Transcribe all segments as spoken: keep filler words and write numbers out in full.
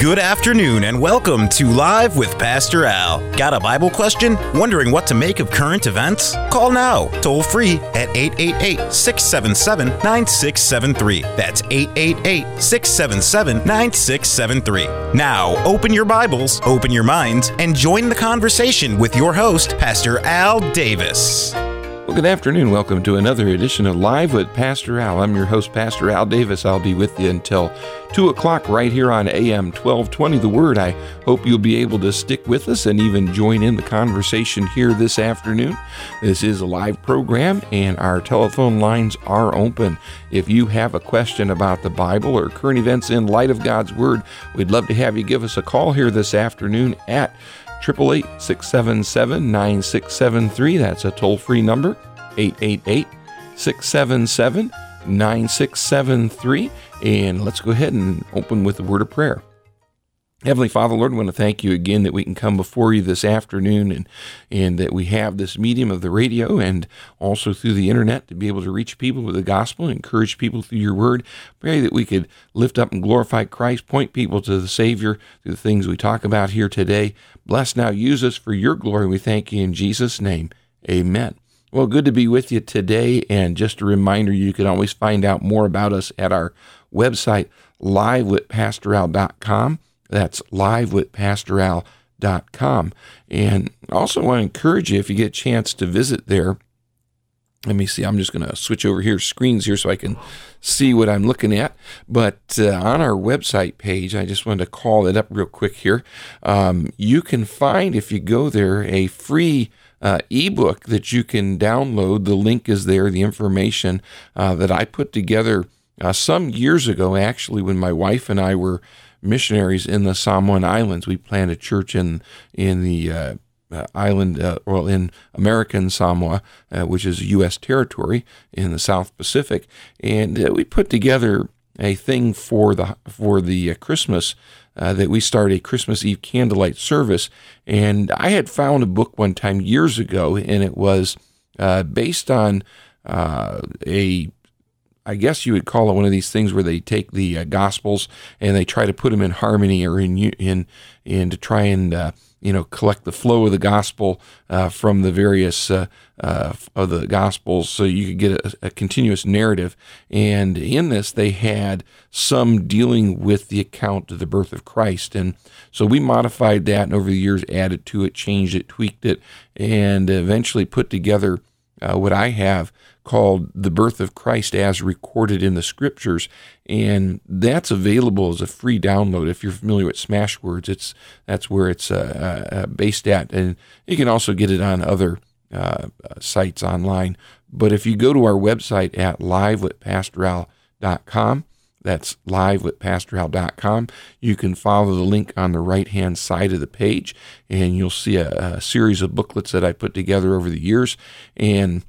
Good afternoon and welcome to Live with Pastor Al. Got a Bible question? Wondering what to make of current events? Call now, toll free at eight eight eight, six seven seven, nine six seven three. That's eight eight eight, six seven seven, nine six seven three. Now, open your Bibles, open your minds, and join the conversation with your host, Pastor Al Davis. Well, good afternoon. Welcome to another edition of Live with Pastor Al. I'm your host, Pastor Al Davis. I'll be with you until two o'clock right here on A M twelve twenty The Word. I hope you'll be able to stick with us and even join in the conversation here this afternoon. This is a live program, and our telephone lines are open. If you have a question about the Bible or current events in light of God's Word, we'd love to have you give us a call here this afternoon at eight eight eight, six seven seven, nine six seven three. That's a toll-free number, eight eight eight, six seven seven, nine six seven three. And let's go ahead and open with a word of prayer. Heavenly Father, Lord, I want to thank you again that we can come before you this afternoon and, and that we have this medium of the radio and also through the internet to be able to reach people with the gospel and encourage people through your word. Pray that we could lift up and glorify Christ, point people to the Savior through the things we talk about here today. Bless now, use us for your glory. We thank you in Jesus' name. Amen. Well, good to be with you today. And just a reminder, you can always find out more about us at our website, live with pastor al dot com. That's live with pastor al dot com. And I also want to encourage you, if you get a chance to visit there, let me see, I'm just going to switch over here, screens here, so I can see what I'm looking at. But uh, on our website page, I just wanted to call it up real quick here. Um, you can find, if you go there, a free uh, ebook that you can download. The link is there, the information uh, that I put together uh, some years ago, actually, when my wife and I were missionaries in the Samoan Islands. We planted a church in in the uh, uh, island, uh, well, in American Samoa, uh, which is U S territory in the South Pacific, and uh, we put together a thing for the for the uh, Christmas uh, that we started a Christmas Eve candlelight service. And I had found a book one time years ago, and it was uh, based on uh, a I guess you would call it one of these things where they take the uh, Gospels and they try to put them in harmony or in in in to try and uh, you know collect the flow of the Gospel uh, from the various uh, uh, of the Gospels, so you could get a, a continuous narrative. And in this, they had some dealing with the account of the birth of Christ, and so we modified that, and over the years added to it, changed it, tweaked it, and eventually put together uh, what I have called The Birth of Christ as Recorded in the Scriptures, and that's available as a free download. If you're familiar with Smashwords, it's that's where it's uh, uh, based at, and you can also get it on other uh, sites online. But if you go to our website at live with pastor al dot com, that's live with pastor al dot com, you can follow the link on the right-hand side of the page, and you'll see a, a series of booklets that I put together over the years. And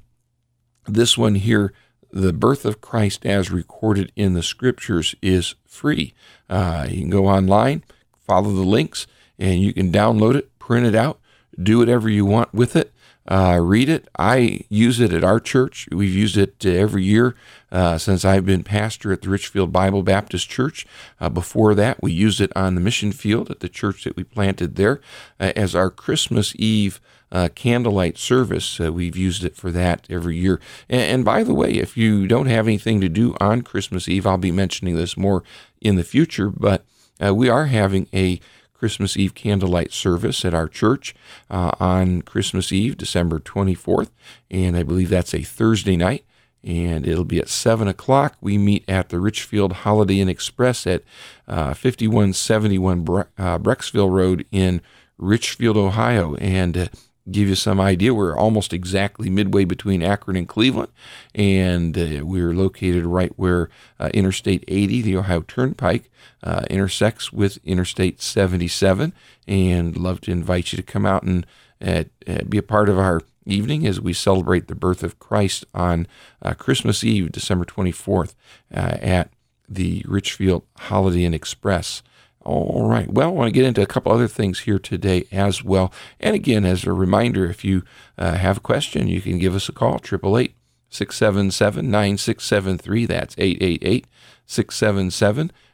this one here, The Birth of Christ as Recorded in the Scriptures, is free. Uh, you can go online, follow the links, and you can download it, print it out, do whatever you want with it. Uh, read it. I use it at our church. We've used it uh, every year uh, since I've been pastor at the Richfield Bible Baptist Church. Uh, before that, we used it on the mission field at the church that we planted there uh, as our Christmas Eve uh, candlelight service. Uh, we've used it for that every year. And, and by the way, if you don't have anything to do on Christmas Eve, I'll be mentioning this more in the future, but uh, we are having a Christmas Eve candlelight service at our church uh, on Christmas Eve, December twenty-fourth, and I believe that's a Thursday night, and it'll be at seven o'clock. We meet at the Richfield Holiday Inn Express at uh, fifty-one seventy-one Bre- uh, Brecksville Road in Richfield, Ohio, and uh, give you some idea, we're almost exactly midway between Akron and Cleveland, and uh, we're located right where uh, Interstate eighty, the Ohio Turnpike, uh, intersects with Interstate seventy-seven, and love to invite you to come out and uh, uh, be a part of our evening as we celebrate the birth of Christ on uh, Christmas Eve, December twenty-fourth, uh, at the Richfield Holiday Inn Express. All right. Well, I want to get into a couple other things here today as well. And again, as a reminder, if you uh, have a question, you can give us a call, eight eight eight, six seven seven, nine six seven three. That's eight eight eight, six seven seven,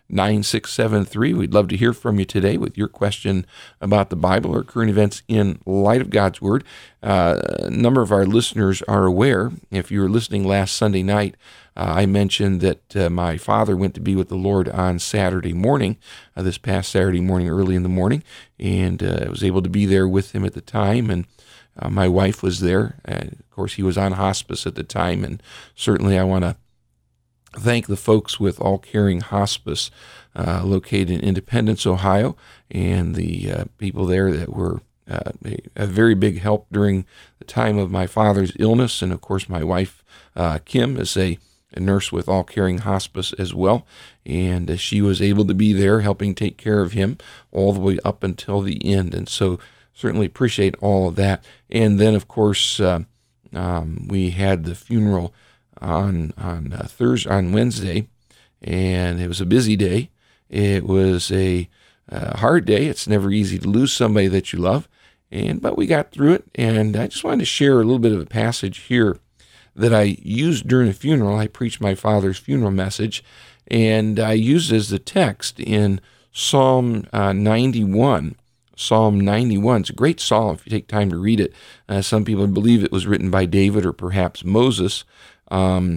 nine six seven three. We'd love to hear from you today with your question about the Bible or current events in light of God's Word. Uh, a number of our listeners are aware, if you were listening last Sunday night, uh, I mentioned that uh, my father went to be with the Lord on Saturday morning, uh, this past Saturday morning, early in the morning, and uh, I was able to be there with him at the time, and uh, my wife was there. And of course, he was on hospice at the time, and certainly I want to thank the folks with All Caring Hospice uh, located in Independence, Ohio, and the uh, people there that were uh, a, a very big help during the time of my father's illness. And of course, my wife, uh, Kim, is a, a nurse with All Caring Hospice as well, and uh, she was able to be there helping take care of him all the way up until the end. And so certainly appreciate all of that. And then, of course, uh, um, we had the funeral on on uh, Thursday, on Wednesday, and it was a busy day. It was a uh, hard day. It's never easy to lose somebody that you love, and but we got through it. And I just wanted to share a little bit of a passage here that I used during a funeral. I preached my father's funeral message, and I used as the text in Psalm uh, ninety-one. Psalm ninety-one. It's a great psalm if you take time to read it. Uh, some people believe it was written by David or perhaps Moses. Um,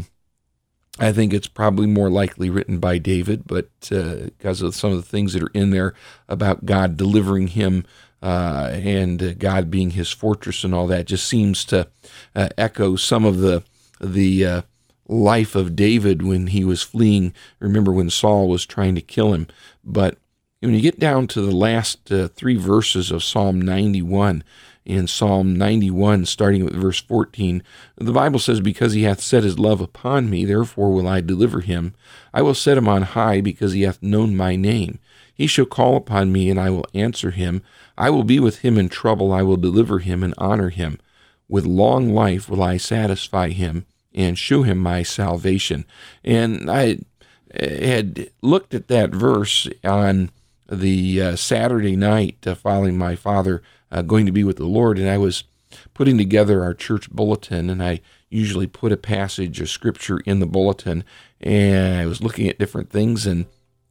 I think it's probably more likely written by David, but uh, because of some of the things that are in there about God delivering him uh, and uh, God being his fortress and all that, just seems to uh, echo some of the the uh, life of David when he was fleeing. Remember when Saul was trying to kill him. But when you get down to the last uh, three verses of Psalm ninety-one, in Psalm ninety-one, starting with verse fourteen, the Bible says, "Because he hath set his love upon me, therefore will I deliver him. I will set him on high, because he hath known my name. He shall call upon me, and I will answer him. I will be with him in trouble. I will deliver him and honor him. With long life will I satisfy him and show him my salvation." And I had looked at that verse on the uh, Saturday night uh, following my father uh, going to be with the Lord, and I was putting together our church bulletin, and I usually put a passage of scripture in the bulletin, and I was looking at different things, and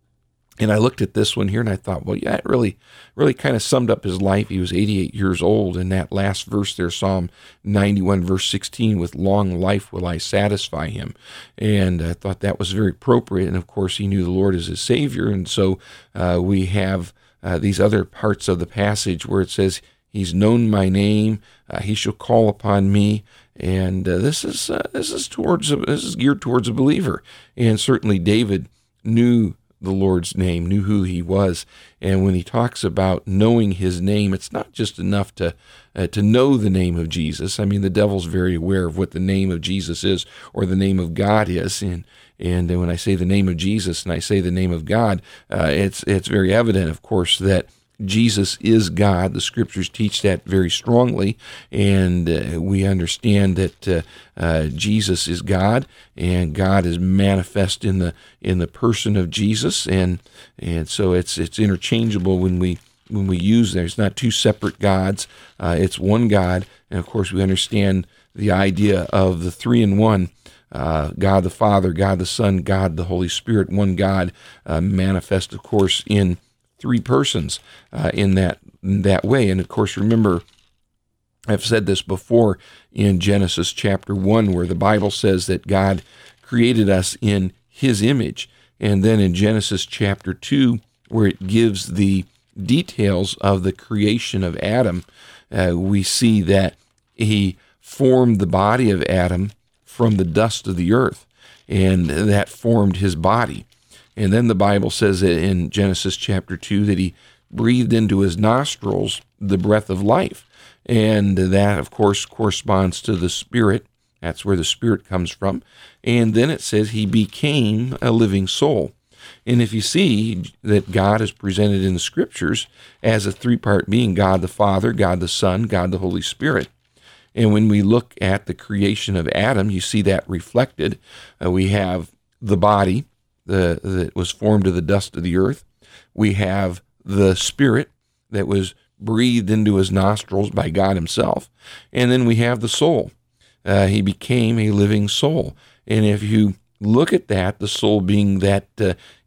and I looked at this one here, and I thought, well, yeah, it really, really kind of summed up his life. He was eighty-eight years old, and that last verse there, Psalm ninety-one, verse sixteen, "With long life will I satisfy him." And I thought that was very appropriate, and of course, he knew the Lord as his Savior, and so uh, we have uh, these other parts of the passage where it says, "He's known my name, uh, he shall call upon me," and uh, this is uh, this is towards a, this is geared towards a believer, and certainly David knew the Lord's name, knew who he was. And when he talks about knowing his name, it's not just enough to uh, to know the name of Jesus. I mean, the devil's very aware of what the name of Jesus is, or the name of God is. And and when I say the name of Jesus and I say the name of God, uh, it's it's very evident, of course, that Jesus is God. The scriptures teach that very strongly, and uh, we understand that uh, uh, Jesus is God, and God is manifest in the in the person of Jesus, and and so it's it's interchangeable when we when we use there. It's not two separate gods; uh, it's one God, and of course we understand the idea of the three in one. Uh, God the Father, God the Son, God the Holy Spirit, one God, uh, manifest, of course, in three persons uh, in that in that way. And of course, remember, I've said this before in Genesis chapter one, where the Bible says that God created us in his image. And then in Genesis chapter two, where it gives the details of the creation of Adam, uh, we see that he formed the body of Adam from the dust of the earth, and that formed his body. And then the Bible says in Genesis chapter two that he breathed into his nostrils the breath of life. And that, of course, corresponds to the Spirit. That's where the Spirit comes from. And then it says he became a living soul. And if you see that God is presented in the Scriptures as a three-part being, God the Father, God the Son, God the Holy Spirit. And when we look at the creation of Adam, you see that reflected. Uh, we have the body, The, that was formed of the dust of the earth. We have the Spirit that was breathed into his nostrils by God himself. And then we have the soul. Uh, he became a living soul. And if you look at that, the soul being that uh,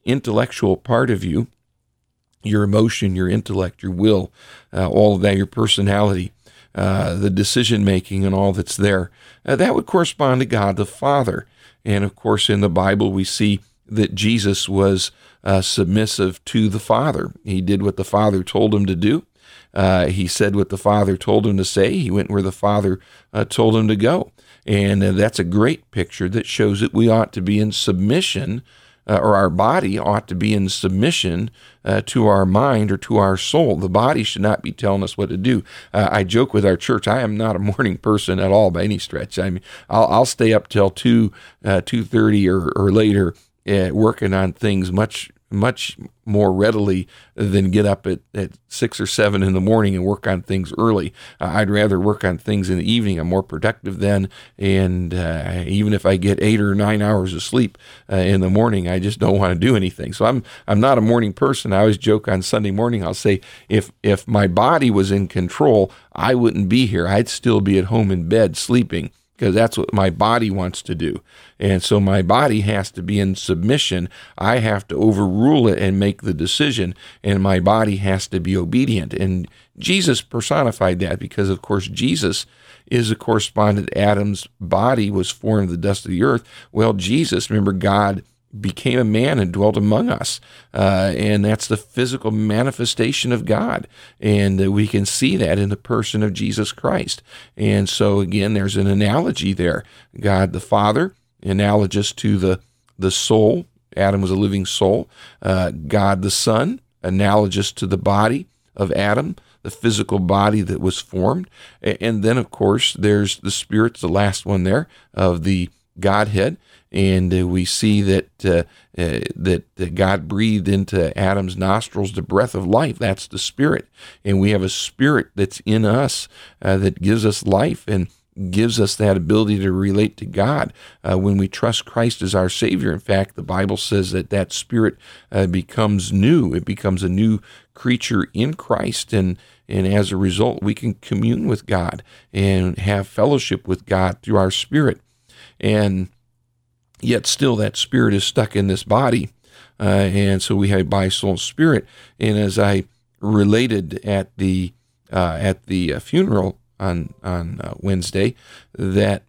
intellectual part of you, your emotion, your intellect, your will, uh, all of that, your personality, uh, the decision-making and all that's there, uh, that would correspond to God the Father. And of course, in the Bible, we see that Jesus was uh, submissive to the Father. He did what the Father told him to do. Uh, he said what the Father told him to say. He went where the Father uh, told him to go. And uh, that's a great picture that shows that we ought to be in submission, uh, or our body ought to be in submission uh, to our mind or to our soul. The body should not be telling us what to do. Uh, I joke with our church, I am not a morning person at all by any stretch. I mean, I'll, I'll stay up till two, uh, two thirty or, or later uh, working on things much much more readily than get up at, at six or seven in the morning and work on things early. Uh, I'd rather work on things in the evening. I'm more productive then. And uh, even if I get eight or nine hours of sleep uh, in the morning, I just don't want to do anything. So I'm I'm not a morning person. I always joke on Sunday morning, I'll say, if if my body was in control, I wouldn't be here. I'd still be at home in bed sleeping, because that's what my body wants to do. And so my body has to be in submission. I have to overrule it and make the decision, and my body has to be obedient. And Jesus personified that because, of course, Jesus is a correspondent. Adam's body was formed of the dust of the earth. Well, Jesus, remember, God became a man and dwelt among us. Uh, and that's the physical manifestation of God. And uh, we can see that in the person of Jesus Christ. And so, again, there's an analogy there. God the Father, analogous to the, the soul. Adam was a living soul. Uh, God the Son, analogous to the body of Adam, the physical body that was formed. And then, of course, there's the Spirit, the last one there, of the Godhead. And uh, we see that uh, uh, that that God breathed into Adam's nostrils the breath of life. That's the Spirit. And we have a Spirit that's in us uh, that gives us life and gives us that ability to relate to God uh, when we trust Christ as our Savior. In fact, the Bible says that that Spirit uh, becomes new. It becomes a new creature in Christ. And, and as a result, we can commune with God and have fellowship with God through our spirit. And yet still that spirit is stuck in this body. Uh, and so we have body, soul, and spirit. And as I related at the uh, at the uh, funeral on, on uh, Wednesday, that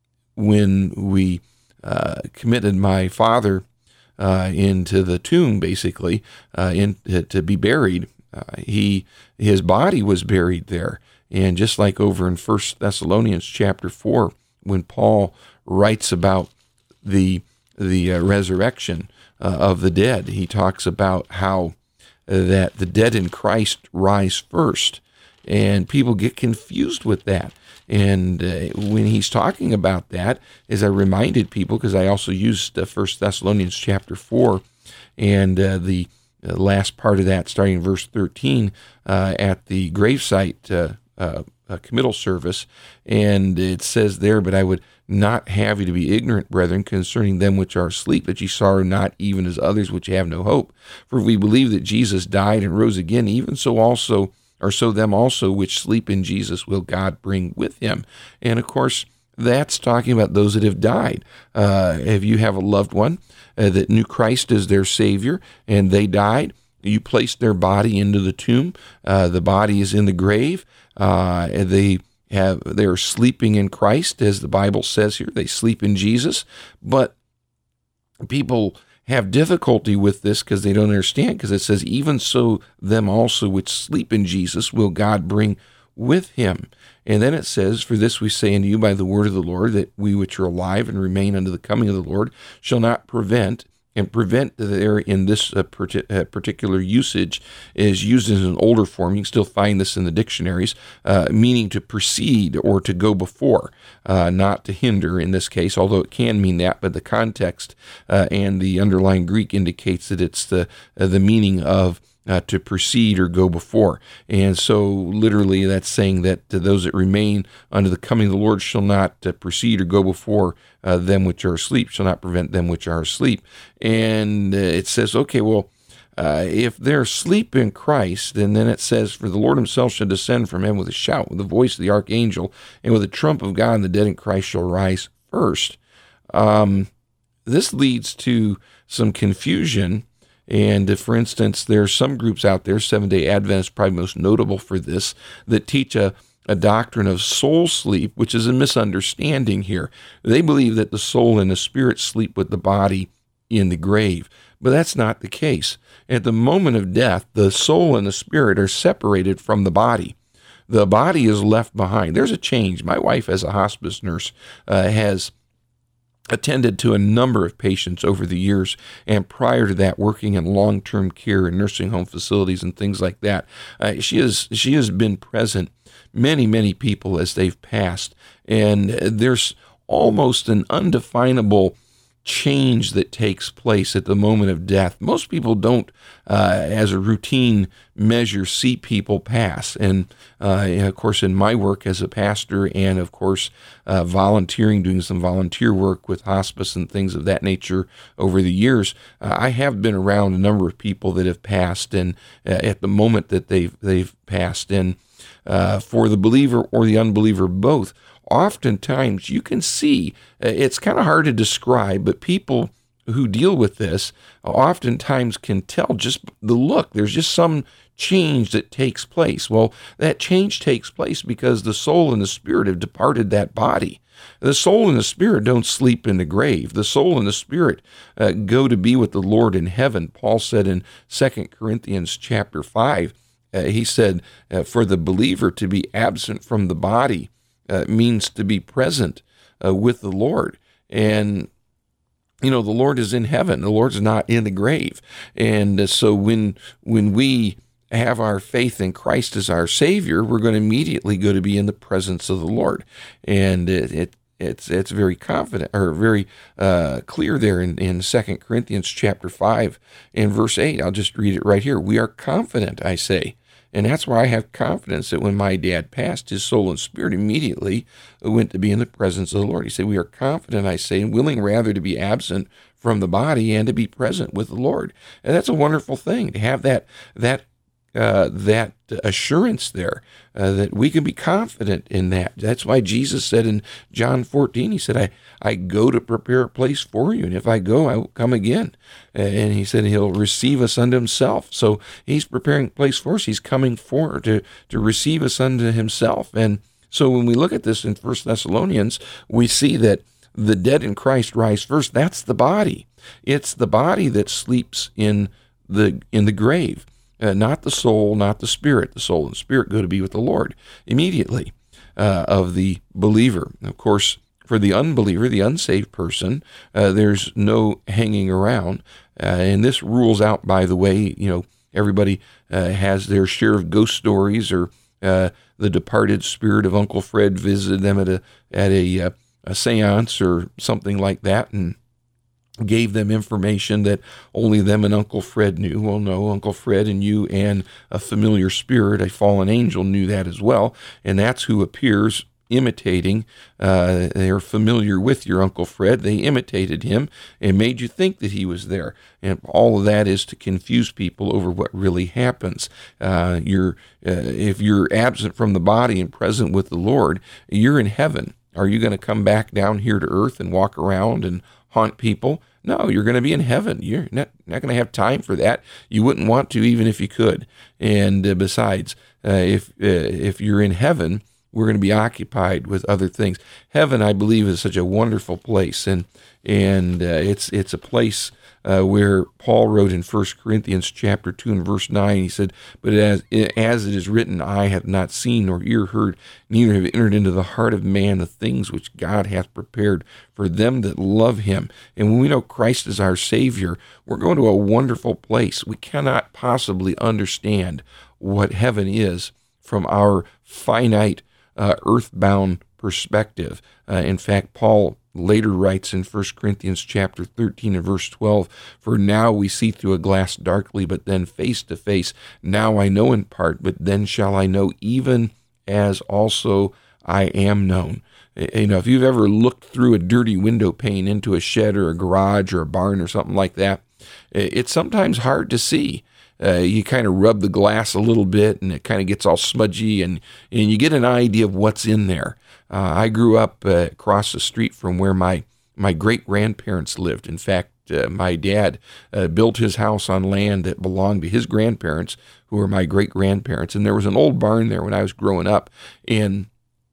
when we uh, committed my father uh, into the tomb, basically, uh, in, to, to be buried, uh, he his body was buried there. And just like over in First Thessalonians chapter four, when Paul writes about the the uh, resurrection uh, of the dead, he talks about how uh, that the dead in Christ rise first, and people get confused with that. And uh, when he's talking about that, as I reminded people, because I also used uh, First Thessalonians chapter four, and uh, the uh, last part of that, starting in verse thirteen, uh, at the gravesite uh, uh, uh, committal service, and it says there, "But I would not have you to be ignorant, brethren, concerning them which are asleep, that ye sorrow not even as others which have no hope. For if we believe that Jesus died and rose again, even so also, or so them also which sleep in Jesus will God bring with him." And of course, that's talking about those that have died. Uh, if you have a loved one uh, that knew Christ as their Savior and they died, you place their body into the tomb. Uh, the body is in the grave. Uh, and they have they're sleeping in Christ, as the Bible says here. They sleep in Jesus. But people have difficulty with this because they don't understand, because it says, even so them also which sleep in Jesus will God bring with him. And then it says, for this we say unto you by the word of the Lord, that we which are alive and remain unto the coming of the Lord shall not prevent. And prevent there in this uh, part- uh, particular usage is used in an older form. You can still find this in the dictionaries, uh, meaning to precede or to go before, uh, not to hinder in this case, although it can mean that, but the context uh, and the underlying Greek indicates that it's the uh, the meaning of Uh, to precede or go before. And so literally that's saying that uh, those that remain unto the coming of the Lord shall not uh, precede or go before uh, them which are asleep, shall not prevent them which are asleep. And uh, it says, okay, well, uh, if they're asleep in Christ, and then it says, for the Lord himself shall descend from heaven with a shout, with the voice of the archangel, and with the trump of God, and the dead in Christ shall rise first. Um, this leads to some confusion And uh, for instance, there are some groups out there, Seventh-day Adventists probably most notable for this, that teach a, a doctrine of soul sleep, which is a misunderstanding here. They believe that the soul and the spirit sleep with the body in the grave, but that's not the case. At the moment of death, the soul and the spirit are separated from the body. The body is left behind. There's a change. My wife, as a hospice nurse, uh, has attended to a number of patients over the years, and prior to that, working in long-term care and nursing home facilities and things like that. Uh, she has she has been present many, many people as they've passed, and there's almost an undefinable change that takes place at the moment of death. Most people don't, uh, as a routine measure, see people pass. And, uh, and of course, in my work as a pastor and, of course, uh, volunteering, doing some volunteer work with hospice and things of that nature over the years, uh, I have been around a number of people that have passed and uh, at the moment that they've, they've passed. And uh, for the believer or the unbeliever both, oftentimes you can see, it's kind of hard to describe, but people who deal with this oftentimes can tell just the look. There's just some change that takes place. Well, that change takes place because the soul and the spirit have departed that body. The soul and the spirit don't sleep in the grave. The soul and the spirit uh, go to be with the Lord in heaven. Paul said in Second Corinthians chapter five, uh, he said, uh, for the believer to be absent from the body Uh, means to be present uh, with the Lord. And, you know, the Lord is in heaven. The Lord's not in the grave. And uh, so when when we have our faith in Christ as our Savior, we're going to immediately go to be in the presence of the Lord. And it, it it's it's very confident, or very uh, clear there in, in Second Corinthians chapter five and verse eight. I'll just read it right here. We are confident, I say. And that's why I have confidence that when my dad passed, his soul and spirit immediately went to be in the presence of the Lord. He said, we are confident, I say, and willing rather to be absent from the body and to be present with the Lord. And that's a wonderful thing, to have that that uh, that assurance there, uh, that we can be confident in that. That's why Jesus said in John fourteen, he said, I, I go to prepare a place for you, and if I go, I will come again. And he said he'll receive us unto himself. So he's preparing a place for us. He's coming for to, to receive us unto himself. And so when we look at this in First Thessalonians, we see that the dead in Christ rise first. That's the body. It's the body that sleeps in the in the grave. Uh, not the soul, not the spirit. The soul and spirit go to be with the Lord immediately uh, of the believer. Of course, for the unbeliever, the unsaved person, uh, there's no hanging around. Uh, and this rules out, by the way, you know, everybody uh, has their share of ghost stories, or uh, the departed spirit of Uncle Fred visited them at a at a, uh, a seance or something like that, and gave them information that only them and Uncle Fred knew. Well, no, Uncle Fred and you and a familiar spirit, a fallen angel, knew that as well, and that's who appears imitating. Uh, they're familiar with your Uncle Fred. They imitated him and made you think that he was there. And all of that is to confuse people over what really happens. Uh, you're uh, if you're absent from the body and present with the Lord, you're in heaven. Are you going to come back down here to earth and walk around and haunt people? No, you're going to be in heaven. You're not, not going to have time for that. You wouldn't want to, even if you could. And uh, besides, uh, if uh, if you're in heaven, we're going to be occupied with other things. Heaven, I believe, is such a wonderful place, and and uh, it's it's a place uh, where Paul wrote in First Corinthians chapter two and verse nine. He said, "But as as it is written, eye have not seen nor ear heard, neither have entered into the heart of man the things which God hath prepared for them that love Him." And when we know Christ is our Savior, we're going to a wonderful place. We cannot possibly understand what heaven is from our finite Uh, earthbound perspective. Uh, in fact, Paul later writes in First Corinthians chapter thirteen and verse twelve, "For now we see through a glass darkly, but then face to face. Now I know in part, but then shall I know, even as also I am known." You know, if you've ever looked through a dirty window pane into a shed or a garage or a barn or something like that, it's sometimes hard to see. Uh, you kind of rub the glass a little bit, and it kind of gets all smudgy, and, and you get an idea of what's in there. Uh, I grew up uh, across the street from where my, my great-grandparents lived. In fact, Uh, my dad uh, built his house on land that belonged to his grandparents, who were my great-grandparents, and there was an old barn there when I was growing up, and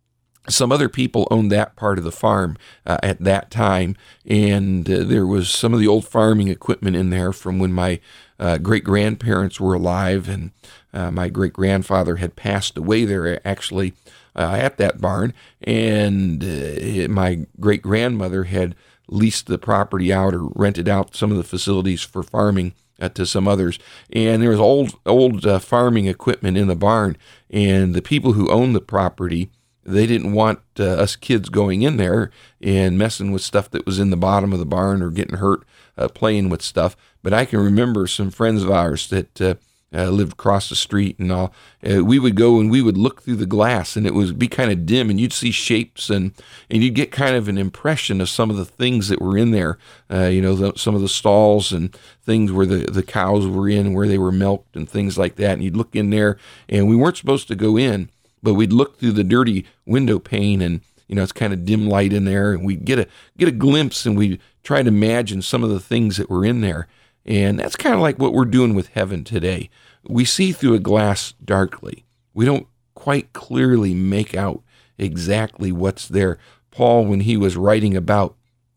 some other people owned that part of the farm uh, at that time, and uh, there was some of the old farming equipment in there from when my uh, great-grandparents were alive, and uh, my great-grandfather had passed away there actually uh, at that barn, and uh, my great-grandmother had leased the property out or rented out some of the facilities for farming Uh, to some others, and there was old old uh, farming equipment in the barn, and the people who owned the property, they didn't want uh, us kids going in there and messing with stuff that was in the bottom of the barn or getting hurt uh, playing with stuff. But I can remember some friends of ours that uh, uh, lived across the street and all. Uh, we would go and we would look through the glass, and it would be kind of dim, and you'd see shapes, and and you'd get kind of an impression of some of the things that were in there. Uh, you know, the, some of the stalls and things where the, the cows were in, where they were milked and things like that. And you'd look in there, and we weren't supposed to go in, but we'd look through the dirty window pane, and you know, it's kind of dim light in there, and we'd get a get a glimpse, and we'd try to imagine some of the things that were in there. And that's kind of like what we're doing with heaven today. We see through a glass darkly. We don't quite clearly make out exactly what's there. Paul, when he was writing about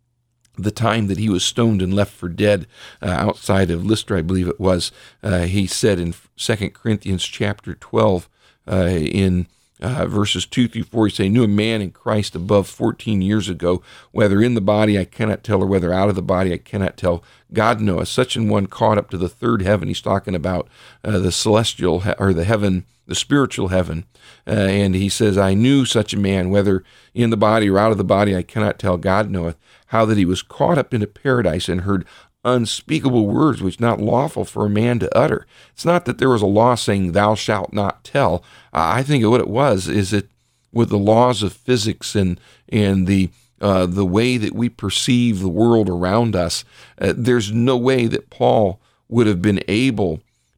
the time that he was stoned and left for dead uh, outside of Lystra, I believe it was, uh, he said in Second Corinthians chapter twelve, uh, in Uh, verses two through four, he say, knew a man in Christ above fourteen years ago, whether in the body I cannot tell, or whether out of the body I cannot tell. God knoweth, such an one caught up to the third heaven. He's talking about uh, the celestial, he- or the heaven, the spiritual heaven. Uh, and he says, I knew such a man, whether in the body or out of the body I cannot tell. God knoweth, how that he was caught up into paradise and heard unspeakable words which not lawful for a man to utter. It's not that there was a law saying thou shalt not tell. Uh, I think what it was is that with the laws of physics and and the uh, the way that we perceive the world around us, uh, there's no way that Paul would have been able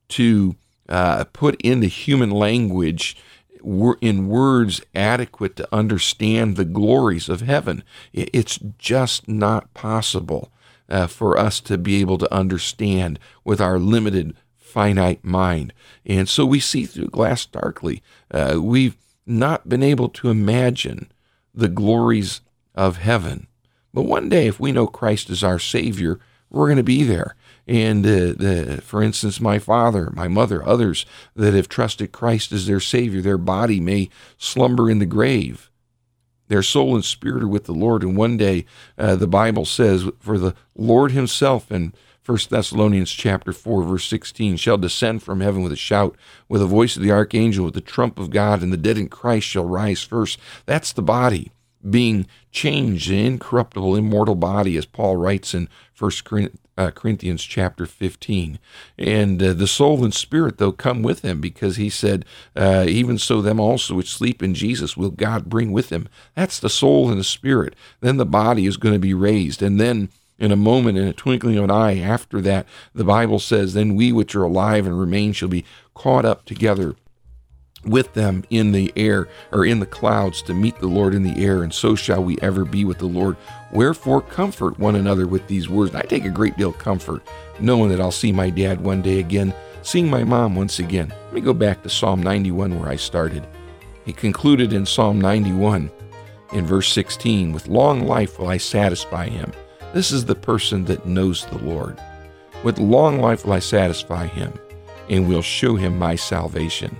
to uh, put into human language in words adequate to understand the glories of heaven. It's just not possible Uh, for us to be able to understand with our limited, finite mind. And so we see through glass darkly. Uh, we've not been able to imagine the glories of heaven. But one day, if we know Christ is our Savior, we're going to be there. And uh, the, for instance, my father, my mother, others that have trusted Christ as their Savior, their body may slumber in the grave. Their soul and spirit are with the Lord. And one day, uh, the Bible says, for the Lord himself in First Thessalonians chapter four, verse sixteen, shall descend from heaven with a shout, with the voice of the archangel, with the trump of God, and the dead in Christ shall rise first. That's the body being changed, an incorruptible, immortal body, as Paul writes in First Corinthians chapter fifteen. And uh, the soul and spirit, though, come with him, because he said, uh, even so them also which sleep in Jesus will God bring with him. That's the soul and the spirit. Then the body is going to be raised. And then in a moment, in a twinkling of an eye, after that, the Bible says, then we which are alive and remain shall be caught up together with them in the air, or in the clouds, to meet the Lord in the air, and so shall we ever be with the Lord. Wherefore comfort one another with these words. And I take a great deal of comfort knowing that I'll see my dad one day again, seeing my mom once again. Let me go back to Psalm ninety-one where I started. He concluded in Psalm ninety-one in verse sixteen, with long life will I satisfy him. This is the person that knows the Lord. With long life will I satisfy him, and will show him my salvation.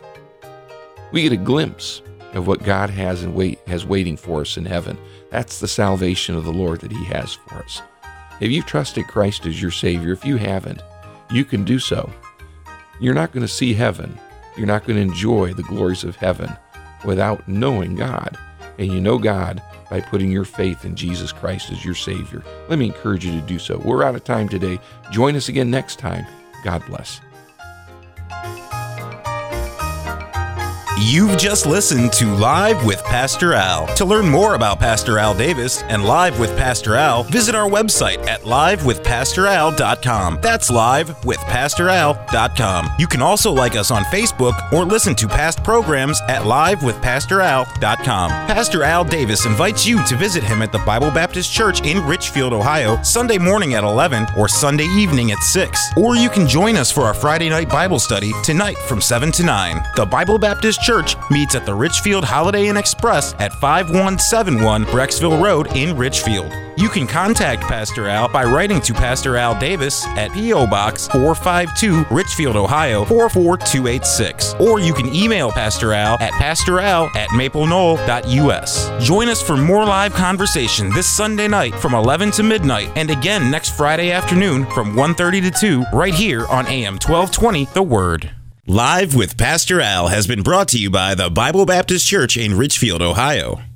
We get a glimpse of what God has and wait has waiting for us in heaven. That's the salvation of the Lord that he has for us. If you've trusted Christ as your Savior, if you haven't, you can do so. You're not going to see heaven. You're not going to enjoy the glories of heaven without knowing God. And you know God by putting your faith in Jesus Christ as your Savior. Let me encourage you to do so. We're out of time today. Join us again next time. God bless. You've just listened to Live with Pastor Al. To learn more about Pastor Al Davis and Live with Pastor Al, visit our website at live with pastor al dot com. That's live with pastor al dot com. You can also like us on Facebook or listen to past programs at live with pastor al dot com. Pastor Al Davis invites you to visit him at the Bible Baptist Church in Richfield, Ohio, Sunday morning at eleven or Sunday evening at six. Or you can join us for our Friday night Bible study tonight from seven to nine. The Bible Baptist Church meets at the Richfield Holiday Inn Express at five one seven one Brecksville Road in Richfield. You can contact Pastor Al by writing to Pastor Al Davis at P O Box four five two, Richfield, Ohio four four two eight six. Or you can email Pastor Al at pastoral at maple knoll dot u s. Join us for more live conversation this Sunday night from eleven to midnight, and again next Friday afternoon from one thirty to two, right here on A M twelve twenty, The Word. Live with Pastor Al has been brought to you by the Bible Baptist Church in Richfield, Ohio.